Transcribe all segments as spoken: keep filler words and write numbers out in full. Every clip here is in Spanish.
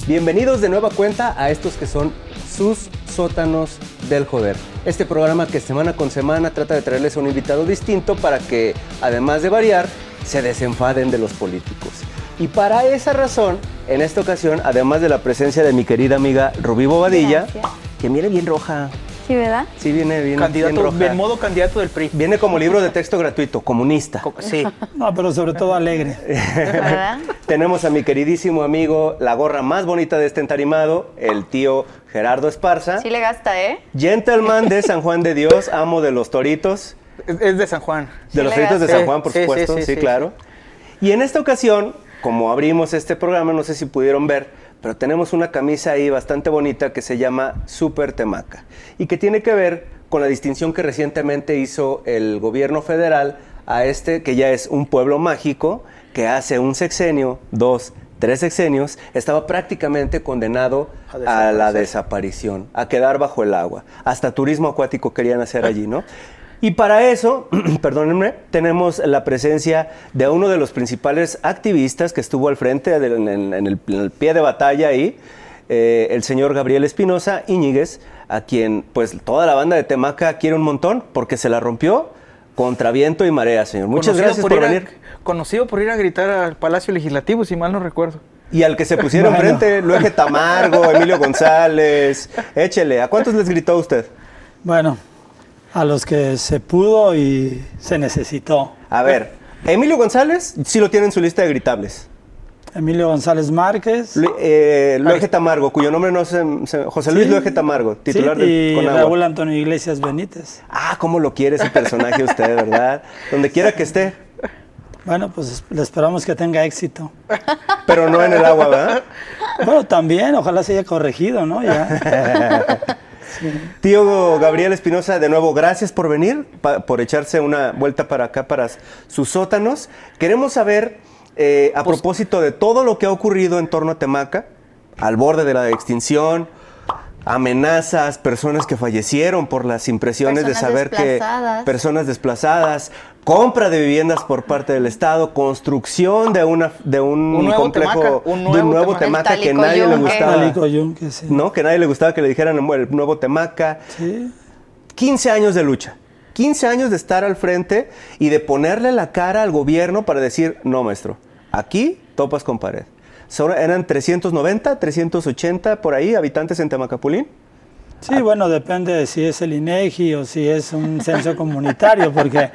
Bienvenidos de nueva cuenta a estos que son sus sótanos del joder. Este programa que semana con semana trata de traerles a un invitado distinto para que, además de variar, se desenfaden de los políticos. Y para esa razón, en esta ocasión, además de la presencia de mi querida amiga Rubí Bobadilla, Gracias. que viene bien roja. Sí, ¿verdad? Sí, viene bien, candidato, bien roja. En modo candidato del P R I. Viene como libro de texto gratuito, comunista. Sí. No, pero sobre todo alegre. ¿Verdad? Tenemos a mi queridísimo amigo, la gorra más bonita de este entarimado, el tío Gerardo Esparza. Sí le gasta, ¿eh? Gentleman de San Juan de Dios, amo de los toritos. Es, es de San Juan. De Sí los le toritos de gasta. San Juan, por Sí, sí, supuesto, sí, sí, sí, sí, claro. Y en esta ocasión, como abrimos este programa, no sé si pudieron ver, pero tenemos una camisa ahí bastante bonita que se llama Super Temaca y que tiene que ver con la distinción que recientemente hizo el gobierno federal a este, que ya es un pueblo mágico, que hace un sexenio, dos, tres sexenios, estaba prácticamente condenado a, a la desaparición, a quedar bajo el agua. Hasta turismo acuático querían hacer allí, ¿no? Y para eso, perdónenme, tenemos la presencia de uno de los principales activistas que estuvo al frente, de, en, en, el, en el pie de batalla ahí, eh, el señor Gabriel Espinosa Íñiguez, a quien pues toda la banda de Temaca quiere un montón porque se la rompió contra viento y marea, señor. Muchas Conocido gracias por, por venir. A, conocido por ir a gritar al Palacio Legislativo, si mal no recuerdo. Y al que se pusieron Bueno. enfrente, Luege Tamargo, Emilio González, échele. ¿A cuántos les gritó usted? Bueno, a los que se pudo y se necesitó. A ver, Emilio González sí lo tiene en su lista de gritables. Emilio González Márquez. Lu- eh, Luege Tamargo, cuyo nombre no se... se- José Luis Sí. Luege Tamargo, titular Sí, del y Conagua. Raúl Antonio Iglesias Benítez. Ah, cómo lo quiere ese personaje usted, ¿verdad? Donde quiera que esté, Bueno, pues le esperamos que tenga éxito. pero no en el agua, ¿verdad? Bueno, también, ojalá se haya corregido, ¿no? Ya. Tío Gabriel Espinosa, de nuevo, gracias por venir, pa- por echarse una vuelta para acá, para s- sus sótanos. Queremos saber, eh, a Pues- propósito de todo lo que ha ocurrido en torno a Temaca, al borde de la extinción, amenazas, personas que fallecieron por las impresiones de Personas saber desplazadas. que personas desplazadas, compra de viviendas por parte del Estado, construcción de una de un, Un nuevo complejo, Temaca, un de nuevo un nuevo Temaca. Temaca El que nadie le Talicoyunque. gustaba. Talicoyunque, sí. ¿No? Que nadie le gustaba que le dijeran el nuevo Temaca. Sí. quince años de lucha. quince años de estar al frente y de ponerle la cara al gobierno para decir, no, maestro, aquí topas con pared. Son- eran trescientos noventa, trescientos ochenta por ahí habitantes en Temacapulín. Sí, bueno, depende de si es el INEGI o si es un censo comunitario, porque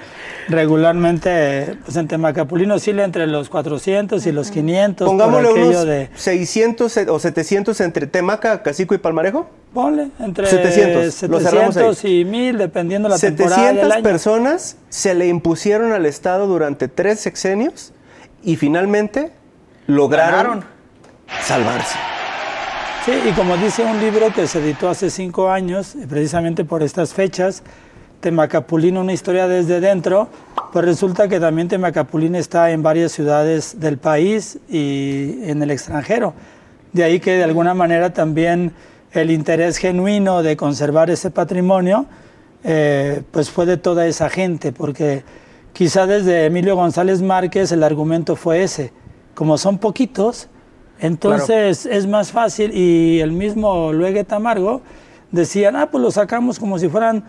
regularmente pues en Temacapulín oscila entre los cuatrocientos y los quinientos. Pongámosle por aquello unos de, seiscientos o setecientos entre Temaca, Cacico y Palmarejo. ponle, entre setecientos, lo cerramos ahí. setecientos y mil, dependiendo la temporada del setecientas año. personas se le impusieron al Estado durante tres sexenios y finalmente lograron Ganaron. salvarse. Sí, y como dice un libro que se editó hace cinco años, y precisamente por estas fechas, Temacapulín, una historia desde dentro, pues resulta que también Temacapulín está en varias ciudades del país y en el extranjero. De ahí que de alguna manera también el interés genuino de conservar ese patrimonio, eh, pues fue de toda esa gente, porque quizá desde Emilio González Márquez el argumento fue ese, como son poquitos, entonces es más fácil, y el mismo Luege Tamargo decían, ah, pues lo sacamos como si fueran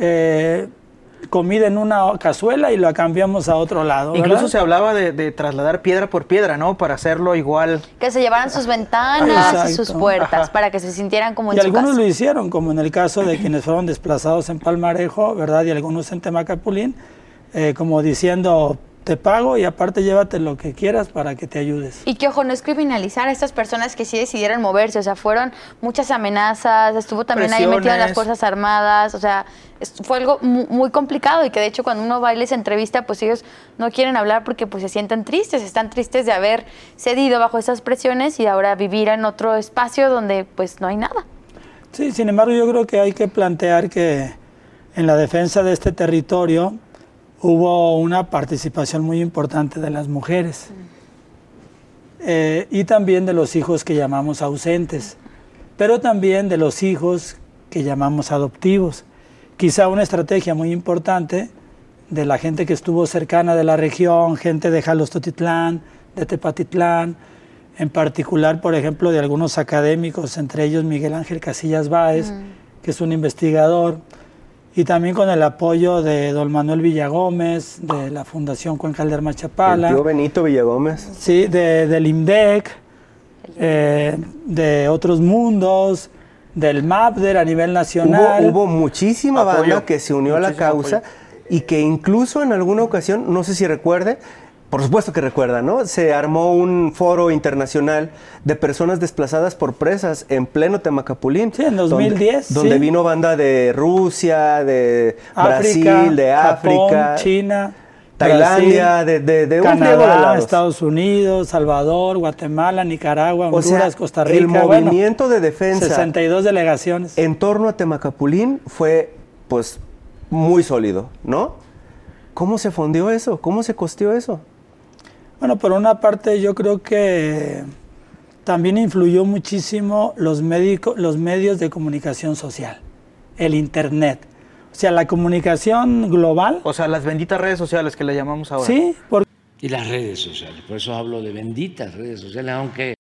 eh, comida en una cazuela y lo cambiamos a otro lado, ¿verdad? Incluso se hablaba de, de trasladar piedra por piedra, ¿no? Para hacerlo igual. Que se llevaran sus ventanas y sus Exacto. puertas Ajá. para que se sintieran como Y en su algunos casa. lo hicieron, como en el caso de quienes fueron desplazados en Palmarejo, ¿verdad? Y algunos en Temacapulín, eh, como diciendo, te pago y aparte llévate lo que quieras para que te ayudes. Y que, ojo, no es criminalizar a estas personas que sí decidieron moverse, o sea, fueron muchas amenazas, estuvo también ahí metido en las Presiones. Fuerzas Armadas, o sea, es- fue algo mu- muy complicado y que de hecho cuando uno va y les entrevista, pues ellos no quieren hablar porque pues se sienten tristes, están tristes de haber cedido bajo esas presiones y ahora vivir en otro espacio donde pues no hay nada. Sí, sin embargo, yo creo que hay que plantear que en la defensa de este territorio hubo una participación muy importante de las mujeres eh, y también de los hijos que llamamos ausentes, pero también de los hijos que llamamos adoptivos. Quizá una estrategia muy importante de la gente que estuvo cercana de la región, gente de Jalostotitlán, de Tepatitlán, en particular, por ejemplo, de algunos académicos, entre ellos Miguel Ángel Casillas Báez, mm. que es un investigador, y también con el apoyo de don Manuel Villagómez, de la Fundación Cuenca Calderma Chapala. El tío Benito Villagómez. Sí, de, del IMDEC, eh, de Otros Mundos, del MAPDER a nivel nacional. Hubo, hubo muchísima apoyo. banda que se unió Muchísimo a la causa apoyo. Y que incluso en alguna ocasión, no sé si recuerde, por supuesto que recuerda, ¿no? Se armó un foro internacional de personas desplazadas por presas en pleno Temacapulín. Sí, en dos mil diez. Donde, donde sí. vino banda de Rusia, de África, Brasil, de África, Japón, China, Tailandia, Brasil, de, de, de Canadá, un pliego de lados. Estados Unidos, Salvador, Guatemala, Nicaragua, Honduras, o sea, Costa Rica. El movimiento bueno, de defensa. sesenta y dos delegaciones. En torno a Temacapulín fue, pues, muy sólido, ¿no? ¿Cómo se fundió eso? ¿Cómo se costeó eso? Bueno, por una parte yo creo que también influyó muchísimo los, médico, los medios de comunicación social, el Internet. O sea, la comunicación global. O sea, las benditas redes sociales que le llamamos ahora. Sí. Por... Y las redes sociales, por eso hablo de benditas redes sociales, aunque...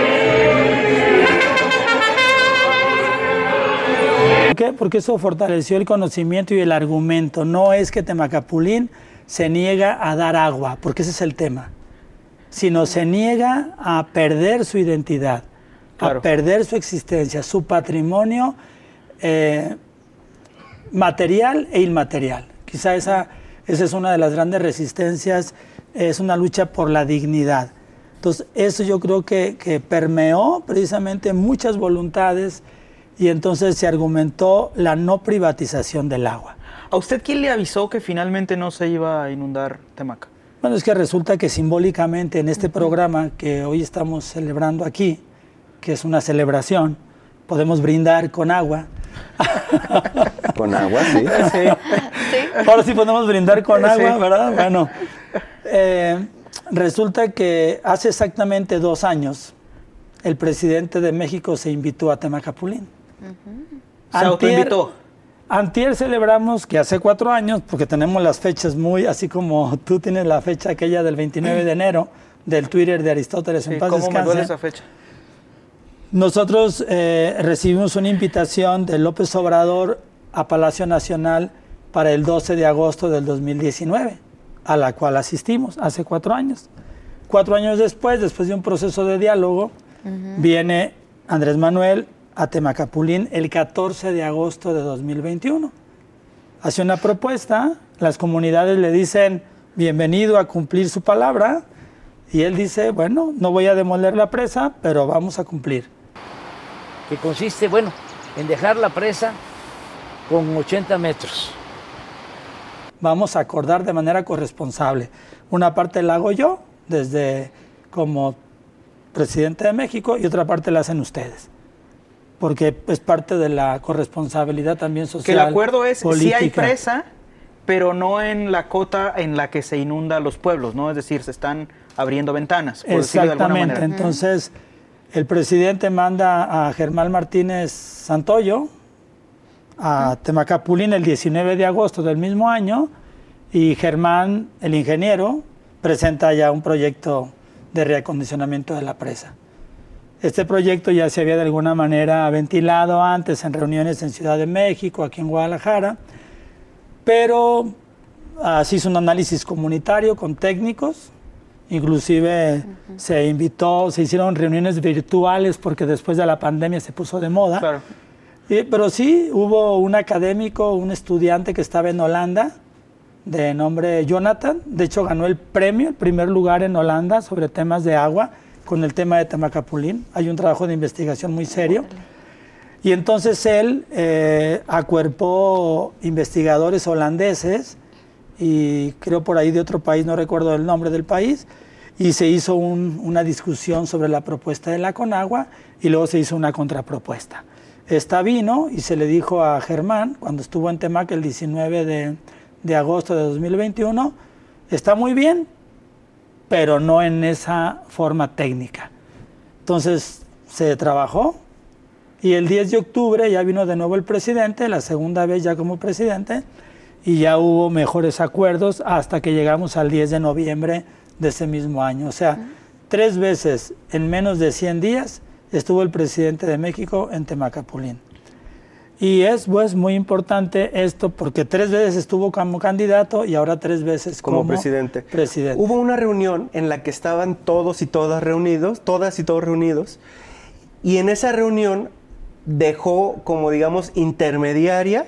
¿Por qué? Porque eso fortaleció el conocimiento y el argumento. No es que Temacapulín se niega a dar agua, porque ese es el tema, sino se niega a perder su identidad, claro. a perder su existencia, su patrimonio eh, material e inmaterial. Quizá esa, esa es una de las grandes resistencias, es una lucha por la dignidad. Entonces, eso yo creo que, que permeó precisamente muchas voluntades y entonces se argumentó la no privatización del agua. ¿A usted quién le avisó que finalmente no se iba a inundar Temaca? Bueno, es que resulta que simbólicamente en este programa que hoy estamos celebrando aquí, que es una celebración, podemos brindar con agua. ¿Con agua? Sí. sí. sí. Ahora sí podemos brindar con agua, sí. ¿verdad? Bueno, eh, resulta que hace exactamente dos años el presidente de México se invitó a Temacapulín. Uh-huh. ¿Se autoinvitó? Antier celebramos que hace cuatro años, porque tenemos las fechas muy, así como tú tienes la fecha aquella del veintinueve de enero, del Twitter de Aristóteles en sí, paz ¿cómo descanse. me duele esa fecha? Nosotros eh, recibimos una invitación de López Obrador a Palacio Nacional para el doce de agosto del dos mil diecinueve, a la cual asistimos hace cuatro años. Cuatro años después, después de un proceso de diálogo, uh-huh. viene Andrés Manuel a Temacapulín el catorce de agosto de dos mil veintiuno. Hace una propuesta, las comunidades le dicen bienvenido a cumplir su palabra y él dice, bueno, no voy a demoler la presa, pero vamos a cumplir. Que consiste, bueno, en dejar la presa con ochenta metros. Vamos a acordar de manera corresponsable. Una parte la hago yo, desde como presidente de México, y otra parte la hacen ustedes. Porque es parte de la corresponsabilidad también social. Que el acuerdo es, política. Sí hay presa, pero no en la cota en la que se inunda los pueblos, ¿no? Es decir, se están abriendo ventanas, por decirlo de alguna manera. Exactamente. Entonces, el presidente manda a Germán Martínez Santoyo a Temacapulín el diecinueve de agosto del mismo año y Germán, el ingeniero, presenta ya un proyecto de reacondicionamiento de la presa. Este proyecto ya se había de alguna manera ventilado antes en reuniones en Ciudad de México, aquí en Guadalajara, pero uh, se hizo un análisis comunitario con técnicos, inclusive uh-huh. se invitó, se hicieron reuniones virtuales porque después de la pandemia se puso de moda. Claro. Y, pero sí, hubo un académico, un estudiante que estaba en Holanda, de nombre Jonathan, de hecho ganó el premio, el primer lugar en Holanda sobre temas de agua, con el tema de Temacapulín. Hay un trabajo de investigación muy serio. Y entonces él eh, acuerpó investigadores holandeses y creo por ahí de otro país, no recuerdo el nombre del país, y se hizo un, una discusión sobre la propuesta de la Conagua y luego se hizo una contrapropuesta. Esta vino y se le dijo a Germán, cuando estuvo en Temaca el diecinueve de agosto de dos mil veintiuno, está muy bien, pero no en esa forma técnica. Entonces se trabajó y el diez de octubre ya vino de nuevo el presidente, la segunda vez ya como presidente, y ya hubo mejores acuerdos hasta que llegamos al diez de noviembre de ese mismo año. O sea, tres veces en menos de cien días estuvo el presidente de México en Temacapulín. Y es pues muy importante esto porque tres veces estuvo como candidato y ahora tres veces como, como presidente. presidente. Hubo una reunión en la que estaban todos y todas reunidos, todas y todos reunidos, y en esa reunión dejó como digamos intermediaria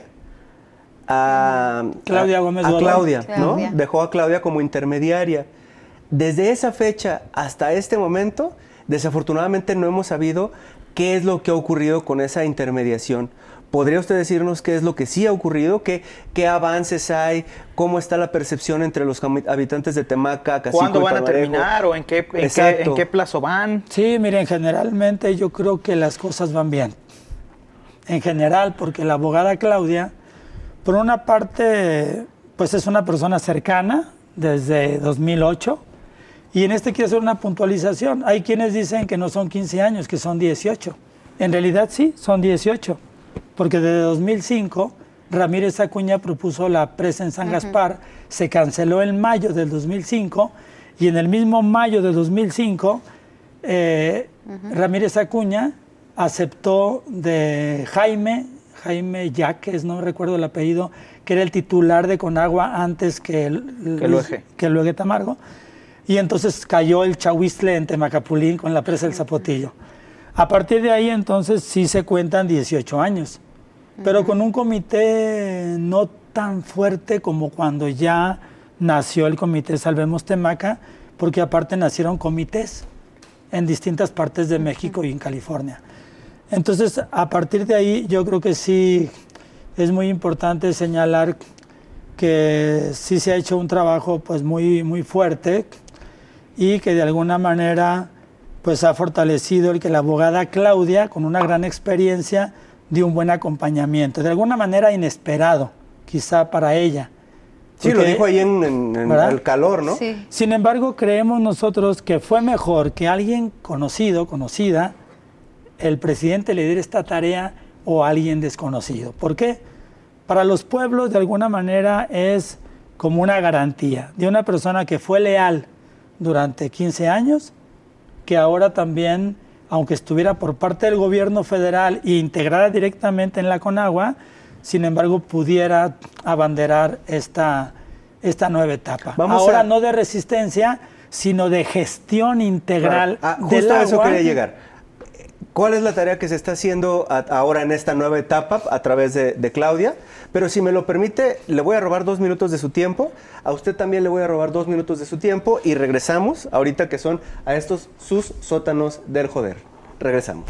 a Claudia Gómez a, a Galván. Claudia, ¿no? Claudia. Dejó a Claudia como intermediaria. Desde esa fecha hasta este momento, desafortunadamente no hemos sabido qué es lo que ha ocurrido con esa intermediación. ¿Podría usted decirnos qué es lo que sí ha ocurrido? ¿Qué, qué avances hay? ¿Cómo está la percepción entre los habitantes de Temaca, Cacico ¿Cuándo y van a Palmarejo? terminar o en qué, en, qué, en qué plazo van? Sí, miren, generalmente yo creo que las cosas van bien. En general, porque la abogada Claudia, por una parte, pues es una persona cercana desde dos mil ocho. Y en este quiero hacer una puntualización. Hay quienes dicen que no son quince años, que son dieciocho. En realidad sí, son dieciocho. Porque desde dos mil cinco, Ramírez Acuña propuso la presa en San Gaspar, uh-huh. se canceló en mayo del dos mil cinco, y en el mismo mayo de dos mil cinco, eh, uh-huh. Ramírez Acuña aceptó de Jaime, Jaime Yaques, no recuerdo el apellido, que era el titular de Conagua antes que el, que Luege. Que Luege Tamargo, y entonces cayó el Chahuiztle en Temacapulín con la presa del Zapotillo. A partir de ahí, entonces, sí se cuentan dieciocho años, pero con un comité no tan fuerte como cuando ya nació el comité Salvemos Temaca, porque aparte nacieron comités en distintas partes de México y en California. Entonces, a partir de ahí, yo creo que sí es muy importante señalar que sí se ha hecho un trabajo pues, muy, muy fuerte y que de alguna manera pues ha fortalecido el que la abogada Claudia, con una gran experiencia, dio un buen acompañamiento, de alguna manera inesperado, quizá para ella. Sí, porque, lo dijo ahí en, en, en el calor, ¿no? Sí. Sin embargo, creemos nosotros que fue mejor que alguien conocido, conocida, el presidente le diera esta tarea o alguien desconocido. ¿Por qué? Para los pueblos, de alguna manera, es como una garantía de una persona que fue leal durante quince años, que ahora también, aunque estuviera por parte del gobierno federal e integrara directamente en la Conagua, sin embargo, pudiera abanderar esta, esta nueva etapa. Vamos ahora a... no de resistencia, sino de gestión integral claro. ah, del justo agua. A eso quería llegar. ¿Cuál es la tarea que se está haciendo a, ahora en esta nueva etapa a través de, de Claudia? Pero si me lo permite, le voy a robar dos minutos de su tiempo. A usted también le voy a robar dos minutos de su tiempo y regresamos ahorita que son a estos sus sótanos del joder. Regresamos.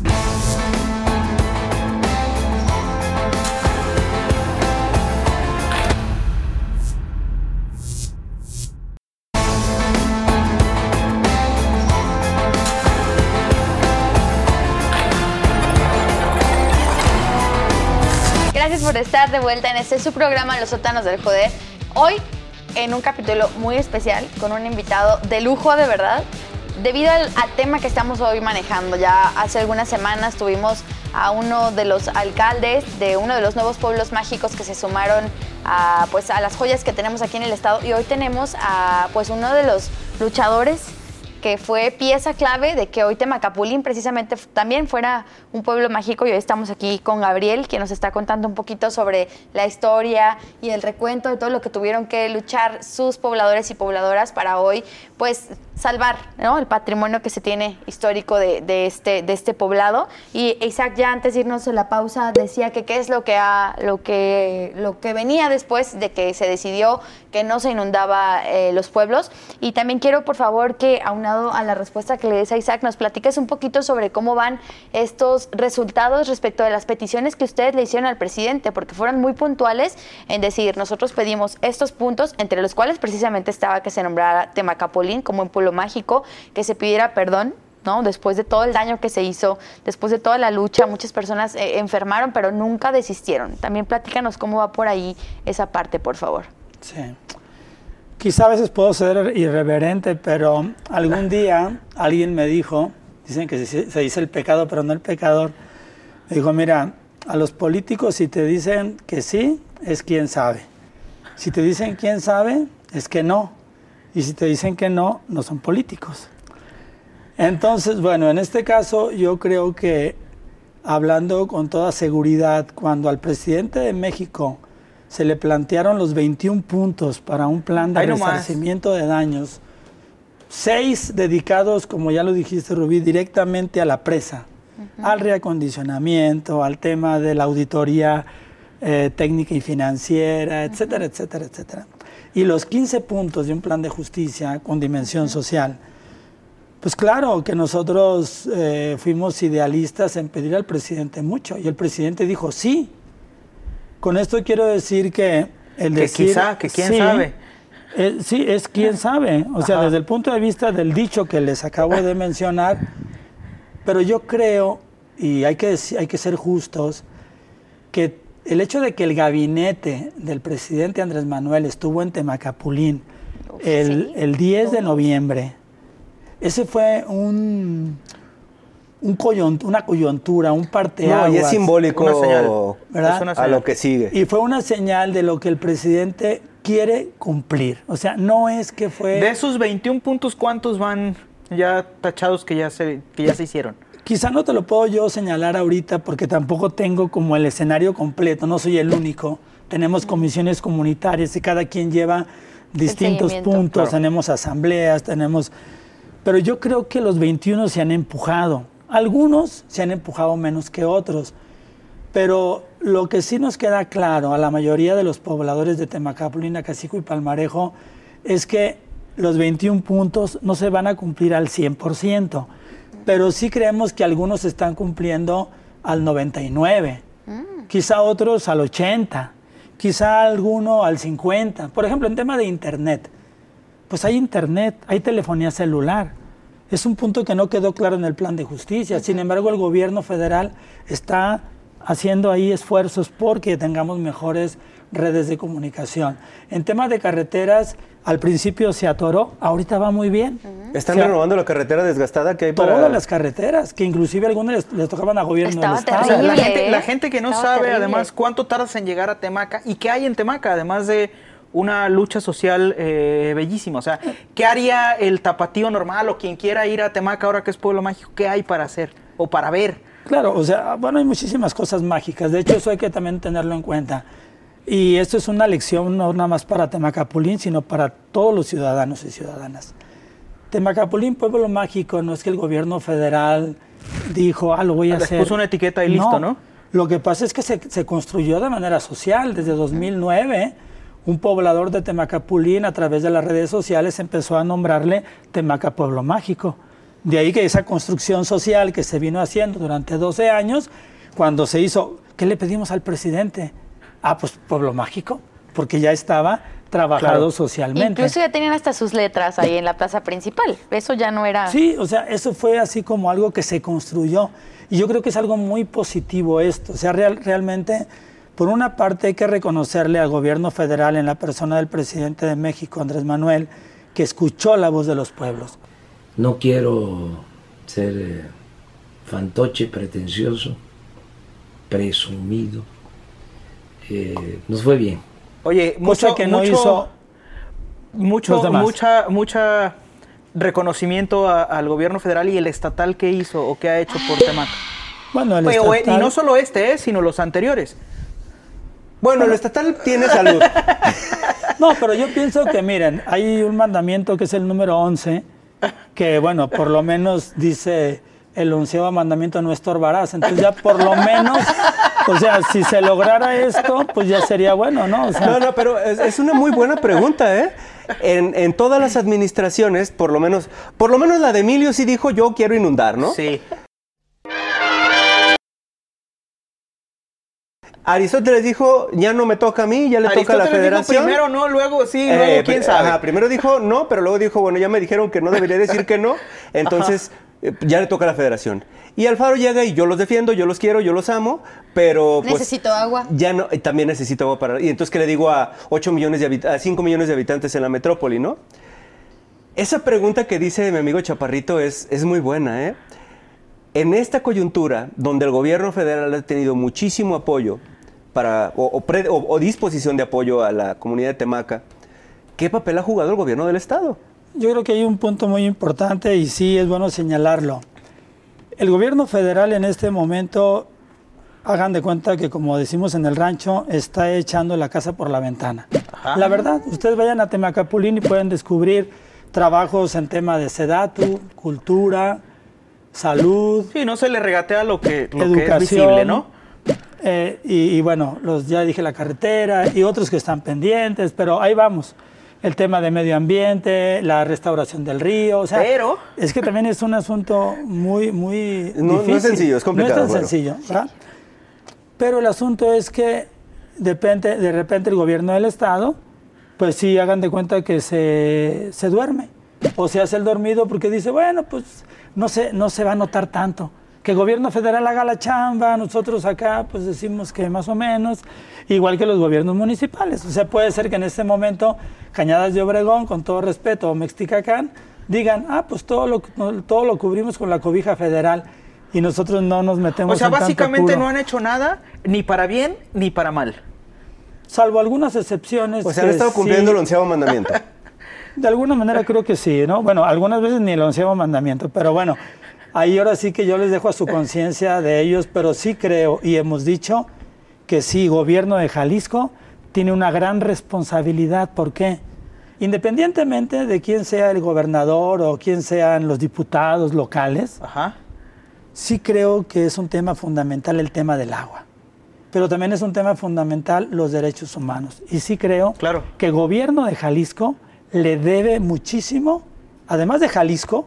Gracias por estar de vuelta en este su programa Los Sótanos del Joder. Hoy en un capítulo muy especial con un invitado de lujo, de verdad, debido al, al tema que estamos hoy manejando. Ya hace algunas semanas tuvimos a uno de los alcaldes de uno de los nuevos pueblos mágicos que se sumaron a, pues, a las joyas que tenemos aquí en el estado, y hoy tenemos a pues, uno de los luchadores que fue pieza clave de que hoy Temacapulín precisamente también fuera un pueblo mágico, y hoy estamos aquí con Gabriel, quien nos está contando un poquito sobre la historia y el recuento de todo lo que tuvieron que luchar sus pobladores y pobladoras para hoy, pues, salvar, ¿no?, el patrimonio que se tiene histórico de, de, este, de este poblado. Y Isaac, ya antes de irnos a la pausa, decía que qué es lo que, ha, lo que, lo que venía después de que se decidió que no se inundaba eh, los pueblos. Y también quiero, por favor, que aunado a la respuesta que le des a Isaac, nos platiques un poquito sobre cómo van estos resultados respecto de las peticiones que ustedes le hicieron al presidente, porque fueron muy puntuales en decir, nosotros pedimos estos puntos, entre los cuales precisamente estaba que se nombrara Temacapulín como un pueblo mágico, que se pidiera perdón, ¿no?, después de todo el daño que se hizo, después de toda la lucha, muchas personas eh, enfermaron, pero nunca desistieron. También platícanos cómo va por ahí esa parte, por favor. Sí. Quizá a veces puedo ser irreverente, pero algún día alguien me dijo, dicen que se, se dice el pecado, pero no el pecador, me dijo, mira, a los políticos si te dicen que sí, es quién sabe. Si te dicen quién sabe, es que no. Y si te dicen que no, no son políticos. Entonces, bueno, en este caso yo creo que, hablando con toda seguridad, cuando al presidente de México se le plantearon los veintiún puntos para un plan de resarcimiento de daños, seis dedicados, como ya lo dijiste, Rubí, directamente a la presa, uh-huh. al reacondicionamiento, al tema de la auditoría eh, técnica y financiera, etcétera, uh-huh. etcétera, etcétera. Y los quince puntos de un plan de justicia con dimensión uh-huh. social. Pues claro que nosotros eh, fuimos idealistas en pedir al presidente mucho, y el presidente dijo sí. Con esto quiero decir que el que decir... quizá, que quién sí, sabe. Eh, sí, es quién sabe. O sea, Ajá. desde el punto de vista del dicho que les acabo de mencionar, pero yo creo, y hay que, hay que ser justos, que el hecho de que el gabinete del presidente Andrés Manuel estuvo en Temacapulín el, sí. el diez de noviembre, ese fue un... Un coyont, una coyuntura, un parteaguas. No, y es simbólico, una señal, ¿verdad? Es una señal. A lo que sigue. Y fue una señal de lo que el presidente quiere cumplir. O sea, no es que fue... De esos veintiún puntos, ¿cuántos van ya tachados que ya se, que ya se hicieron? Quizá no te lo puedo yo señalar ahorita porque tampoco tengo como el escenario completo, no soy el único. Tenemos comisiones comunitarias y cada quien lleva distintos puntos, claro. tenemos asambleas, tenemos... Pero yo creo que los veintiuno se han empujado. Algunos se han empujado menos que otros, pero lo que sí nos queda claro a la mayoría de los pobladores de Temacapulín, Acacico y Palmarejo es que los veintiún puntos no se van a cumplir al cien por ciento, pero sí creemos que algunos se están cumpliendo al noventa y nueve por ciento, mm. quizá otros al ochenta por ciento, quizá alguno al cincuenta por ciento. Por ejemplo, en tema de internet, pues hay internet, hay telefonía celular. Es un punto que no quedó claro en el plan de justicia. Sin embargo, el gobierno federal está haciendo ahí esfuerzos porque tengamos mejores redes de comunicación. En tema de carreteras, al principio se atoró, ahorita va muy bien. ¿Están o sea, renovando la carretera desgastada que hay para...? Todas las carreteras, que inclusive algunas les, les tocaban a gobierno Estaba del Estado. terrible. O sea, la, gente, la gente que no Estaba sabe, terrible. además, cuánto tardas en llegar a Temaca y qué hay en Temaca, además de una lucha social eh, bellísima. O sea, ¿qué haría el tapatío normal o quien quiera ir a Temaca ahora que es pueblo mágico? ¿Qué hay para hacer o para ver? Claro, o sea, bueno, hay muchísimas cosas mágicas. De hecho, eso hay que también tenerlo en cuenta. Y esto es una lección no nada más para Temacapulín, sino para todos los ciudadanos y ciudadanas. Temacapulín, pueblo mágico, no es que el gobierno federal dijo, ah, lo voy a Les hacer. puso una etiqueta y listo, ¿no? Lo que pasa es que se, se construyó de manera social. Desde dos mil nueve, un poblador de Temacapulín, a través de las redes sociales, empezó a nombrarle Temaca Pueblo Mágico. De ahí que esa construcción social que se vino haciendo durante doce años, cuando se hizo, ¿qué le pedimos al presidente? Ah, pues Pueblo Mágico, porque ya estaba trabajado claro. socialmente. Incluso ya tenían hasta sus letras ahí en la plaza principal. Eso ya no era... Sí, o sea, eso fue así como algo que se construyó. Y yo creo que es algo muy positivo esto. O sea, real, realmente, por una parte hay que reconocerle al gobierno federal en la persona del presidente de México, Andrés Manuel, que escuchó la voz de los pueblos. No quiero ser eh, fantoche, pretencioso, presumido. Eh, nos fue bien. Oye, mucho, que no mucho, hizo mucho, mucha, mucha reconocimiento a, al gobierno federal y el estatal que hizo o que ha hecho por Temaca. Bueno, el Pero, estatal... Y no solo este, eh, sino los anteriores. Bueno, el estatal tiene salud. No, pero yo pienso que, miren, hay un mandamiento que es el número once, que, bueno, por lo menos dice el onceavo mandamiento, no estorbarás. Entonces ya por lo menos, o sea, si se lograra esto, pues ya sería bueno, ¿no? O sea, no, no, pero es, es una muy buena pregunta, ¿eh? En, en todas las administraciones, por lo menos, por lo menos la de Emilio sí dijo, yo quiero inundar, ¿no? Sí. Aristóteles dijo, ya no me toca a mí, ya le toca a la federación. Dijo primero no, luego sí, luego eh, quién sabe. Ajá, primero dijo no, pero luego dijo, bueno, ya me dijeron que no debería decir que no, entonces eh, ya le toca a la federación. Y Alfaro llega y yo los defiendo, yo los quiero, yo los amo, pero pues... Necesito agua. Ya no, también necesito agua para... Y entonces, ¿qué le digo a ocho millones de habitantes, a cinco millones de habitantes en la metrópoli, no? Esa pregunta que dice mi amigo Chaparrito es, es muy buena, ¿eh? En esta coyuntura, donde el gobierno federal ha tenido muchísimo apoyo para, o, o, pre, o, o disposición de apoyo a la comunidad de Temaca, ¿qué papel ha jugado el gobierno del Estado? Yo creo que hay un punto muy importante y sí es bueno señalarlo. El gobierno federal en este momento, hagan de cuenta que, como decimos en el rancho, está echando la casa por la ventana. Ajá. La verdad, ustedes vayan a Temacapulín y pueden descubrir trabajos en tema de SEDATU, cultura, salud. Sí, no se le regatea lo que, lo que es visible, ¿no? Eh, y, y bueno, los, ya dije la carretera y otros que están pendientes, pero ahí vamos. El tema de medio ambiente, la restauración del río, o sea, pero es que también es un asunto muy, muy no, difícil. No es sencillo, es complicado. No es tan bueno. sencillo, ¿verdad? Pero el asunto es que depende, de repente el gobierno del estado, pues sí, hagan de cuenta que se, se duerme o se hace el dormido porque dice, bueno, pues no se, no se va a notar tanto. Que el gobierno federal haga la chamba, nosotros acá pues decimos que más o menos, igual que los gobiernos municipales. O sea, puede ser que en este momento Cañadas de Obregón, con todo respeto, o Mexticacán, digan, ah, pues todo lo, todo lo cubrimos con la cobija federal y nosotros no nos metemos en O sea, en básicamente no han hecho nada, ni para bien, ni para mal. Salvo algunas excepciones. O sea, han estado cumpliendo sí, el onceavo mandamiento. De alguna manera creo que sí, ¿no? Bueno, algunas veces ni el onceavo mandamiento, pero bueno, ahí ahora sí que yo les dejo a su conciencia de ellos, pero sí creo y hemos dicho que sí, gobierno de Jalisco tiene una gran responsabilidad. ¿Por qué? Independientemente de quién sea el gobernador o quién sean los diputados locales, Ajá. sí creo que es un tema fundamental el tema del agua. Pero también es un tema fundamental los derechos humanos. Y sí creo claro. que el gobierno de Jalisco le debe muchísimo, además de Jalisco,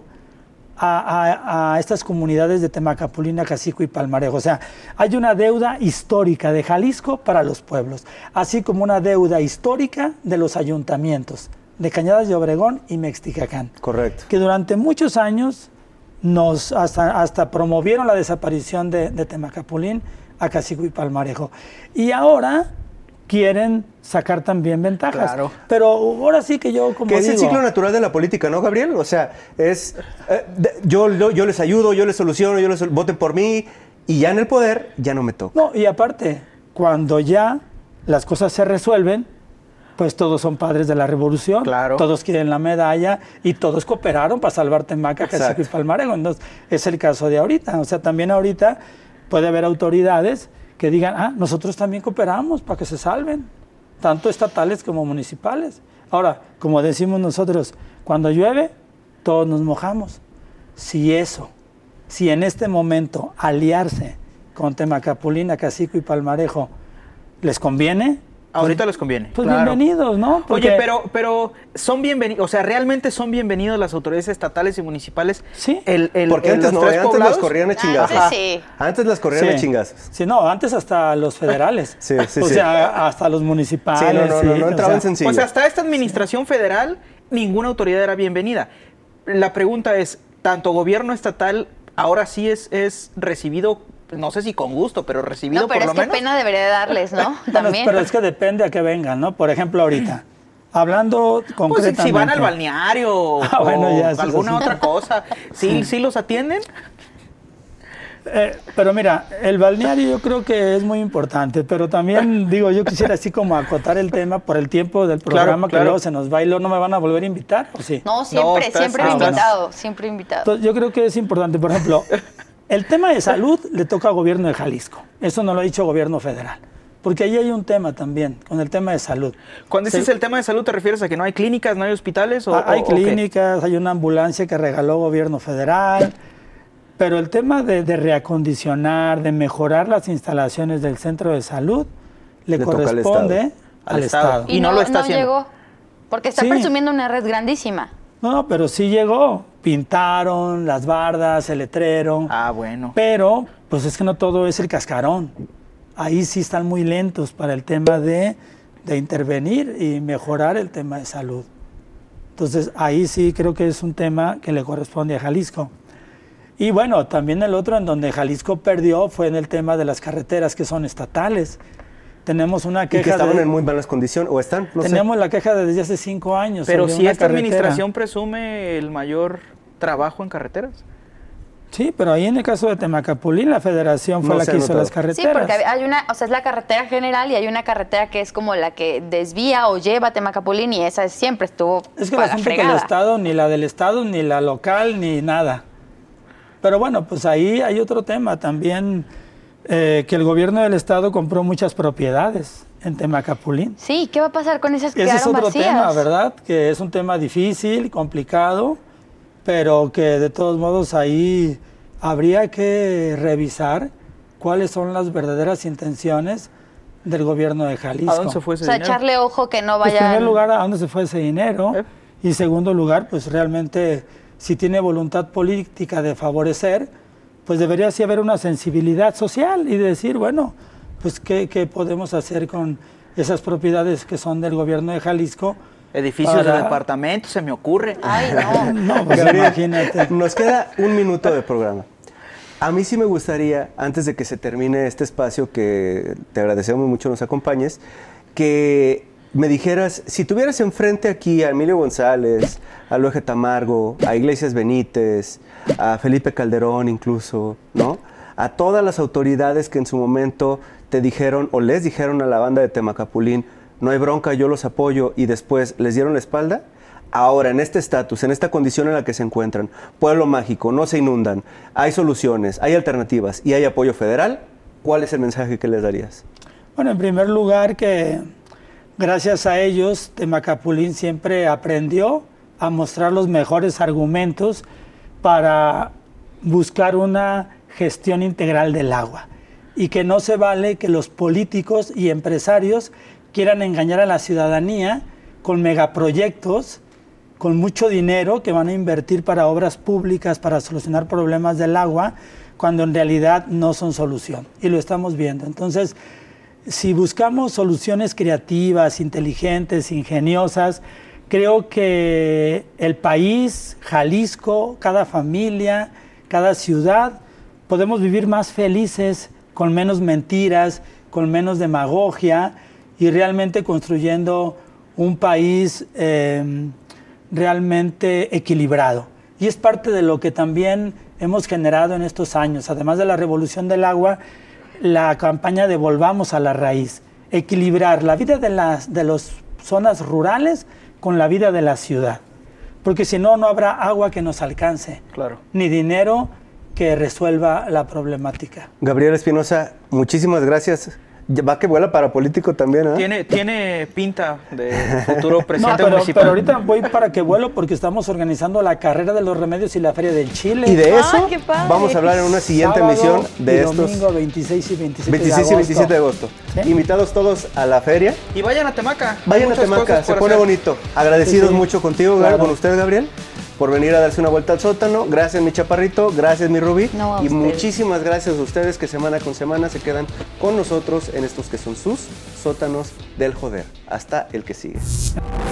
a, a, a estas comunidades de Temacapulín, Cacico y Palmarejo. O sea, hay una deuda histórica de Jalisco para los pueblos, así como una deuda histórica de los ayuntamientos de Cañadas de Obregón y Mexticacán. Correcto. Que durante muchos años nos hasta, hasta promovieron la desaparición de, de Temacapulín, Cacico y Palmarejo. Y ahora quieren sacar también ventajas. Claro. Pero ahora sí que yo como Que es digo, el ciclo natural de la política, ¿no, Gabriel? O sea, es eh, de, yo, yo, yo les ayudo, yo les soluciono, yo les voten por mí y ya en el poder ya no me toca. No, y aparte, cuando ya las cosas se resuelven, pues todos son padres de la revolución, claro. Todos quieren la medalla y todos cooperaron para salvar Temaca, Cacico y Palmarejo. Entonces, es el caso de ahorita. O sea, también ahorita puede haber autoridades que digan, ah, nosotros también cooperamos para que se salven, tanto estatales como municipales. Ahora, como decimos nosotros, cuando llueve, todos nos mojamos. Si eso, si en este momento aliarse con Temacapulín, Cacico y Palmarejo les conviene, ahorita les conviene. Pues claro. bienvenidos, ¿no? Porque Oye, pero, pero son bienvenidos, o sea, realmente son bienvenidos las autoridades estatales y municipales. Sí. El, el, Porque el, antes los no, tres antes poblados. los corrían a chingazos. Antes sí. Antes las corrían Sí. a chingazos. Sí, no, antes hasta los federales. Sí, sí, o sí. sea, hasta los municipales. Sí, no, no, no, sí, no o entraban sea, sencillo. O sea, hasta esta administración federal, ninguna autoridad era bienvenida. La pregunta es, ¿tanto gobierno estatal ahora sí es, es recibido, no sé si con gusto, pero recibido No, pero por es lo que menos? pena debería darles, ¿no? Bueno, También. pero es que depende a qué vengan, ¿no? Por ejemplo, ahorita, hablando Pues concretamente. si van al balneario Ah, o bueno, ya, eso es alguna asunto. otra cosa, ¿sí, sí los atienden? Eh, pero mira, el balneario yo creo que es muy importante, pero también digo, yo quisiera así como acotar el tema por el tiempo del programa, Claro, que claro. luego se nos va y luego no me van a volver a invitar, ¿o sí? No, siempre, estás- siempre ah, bueno. invitado, siempre invitado. Entonces, yo creo que es importante, por ejemplo, el tema de salud le toca al gobierno de Jalisco, eso no lo ha dicho el gobierno federal, porque ahí hay un tema también, con el tema de salud. Cuando dices Se- el tema de salud, ¿te refieres a que no hay clínicas, no hay hospitales? O, Ah, hay o- o qué? clínicas, hay una ambulancia que regaló gobierno federal, pero el tema de, de reacondicionar, de mejorar las instalaciones del centro de salud, le, Le toca al corresponde Estado. al, Al Estado. Estado. Y no lo está haciendo. llegó, porque está Sí. presumiendo una red grandísima. No, pero sí llegó. Pintaron las bardas, el letrero. Ah, bueno. Pero, pues es que no todo es el cascarón. Ahí sí están muy lentos para el tema de, de intervenir y mejorar el tema de salud. Entonces, ahí sí creo que es un tema que le corresponde a Jalisco. Y bueno, también el otro en donde Jalisco perdió fue en el tema de las carreteras que son estatales. Tenemos una Y que queja estaban de, en muy malas condiciones, o están, no sé. tenemos la queja de desde hace cinco años. Pero sobre si una esta carretera. administración presume el mayor trabajo en carreteras. Sí, pero ahí en el caso de Temacapulín, la federación fue No la se que ha hizo notado. las Sí, carreteras. porque hay una, o sea, es la carretera general y hay una carretera que es como la que desvía o lleva a Temacapulín y esa siempre estuvo Es que el para asunto es que el fregada. Estado, ni la del Estado, ni la local, ni nada. Pero bueno, pues ahí hay otro tema también, eh, que el gobierno del Estado compró muchas propiedades en Temacapulín. Sí, ¿qué va a pasar con esas que Ese es quedaron otro vacías? tema, ¿verdad? Que es un tema difícil, complicado, pero que de todos modos ahí habría que revisar cuáles son las verdaderas intenciones del gobierno de Jalisco. ¿A dónde se fue ese O sea, dinero? echarle ojo que no Pues, en vayan... primer lugar, ¿a dónde se fue ese dinero? Eh. Y en segundo lugar, pues realmente, si tiene voluntad política de favorecer, pues debería sí haber una sensibilidad social y decir, bueno, pues ¿qué, qué podemos hacer con esas propiedades que son del gobierno de Jalisco? Edificios Para- de departamentos, se me ocurre. Ay, no. No, pues Gabriel, imagínate. nos queda un minuto de programa. A mí sí me gustaría, antes de que se termine este espacio, que te agradecemos mucho nos acompañes, que me dijeras, si tuvieras enfrente aquí a Emilio González, a Loeje Tamargo, a Iglesias Benítez, a Felipe Calderón incluso, ¿no? A todas las autoridades que en su momento te dijeron o les dijeron a la banda de Temacapulín, no hay bronca, yo los apoyo, y después les dieron la espalda. Ahora, en este estatus, en esta condición en la que se encuentran, pueblo mágico, no se inundan, hay soluciones, hay alternativas y hay apoyo federal, ¿cuál es el mensaje que les darías? Bueno, en primer lugar que gracias a ellos Temacapulín siempre aprendió a mostrar los mejores argumentos para buscar una gestión integral del agua y que no se vale que los políticos y empresarios quieran engañar a la ciudadanía con megaproyectos, con mucho dinero que van a invertir para obras públicas, para solucionar problemas del agua, cuando en realidad no son solución. Y lo estamos viendo. Entonces, si buscamos soluciones creativas, inteligentes, ingeniosas, creo que el país, Jalisco, cada familia, cada ciudad, podemos vivir más felices, con menos mentiras, con menos demagogia y realmente construyendo un país eh, realmente equilibrado. Y es parte de lo que también hemos generado en estos años. Además de la revolución del agua, la campaña de Volvamos a la Raíz. Equilibrar la vida de las de las zonas rurales con la vida de la ciudad. Porque si no, no habrá agua que nos alcance. Claro. Ni dinero que resuelva la problemática. Gabriel Espinosa, muchísimas gracias. Va que vuela para político también, ¿eh? Tiene, tiene pinta de futuro presidente No, pero, municipal. pero ahorita voy para que vuelo porque estamos organizando la carrera de los remedios y la Feria del Chile. Y de ¡Ah, eso qué padre! vamos a hablar en una siguiente Sábado emisión de y estos domingo veintiséis y veintisiete veintiséis de y agosto. veintisiete de agosto. ¿Sí? Invitados todos a la feria. Y vayan a Temaca. Vayan a Muchas Temaca, cosas se por pone hacer. bonito. Agradecidos Sí, sí. mucho contigo, Claro. con usted, Gabriel, por venir a darse una vuelta al sótano. Gracias, mi chaparrito. Gracias, mi Rubí. No, a y ustedes. muchísimas gracias a ustedes que semana con semana se quedan con nosotros en estos que son sus sótanos del joder. Hasta el que sigue.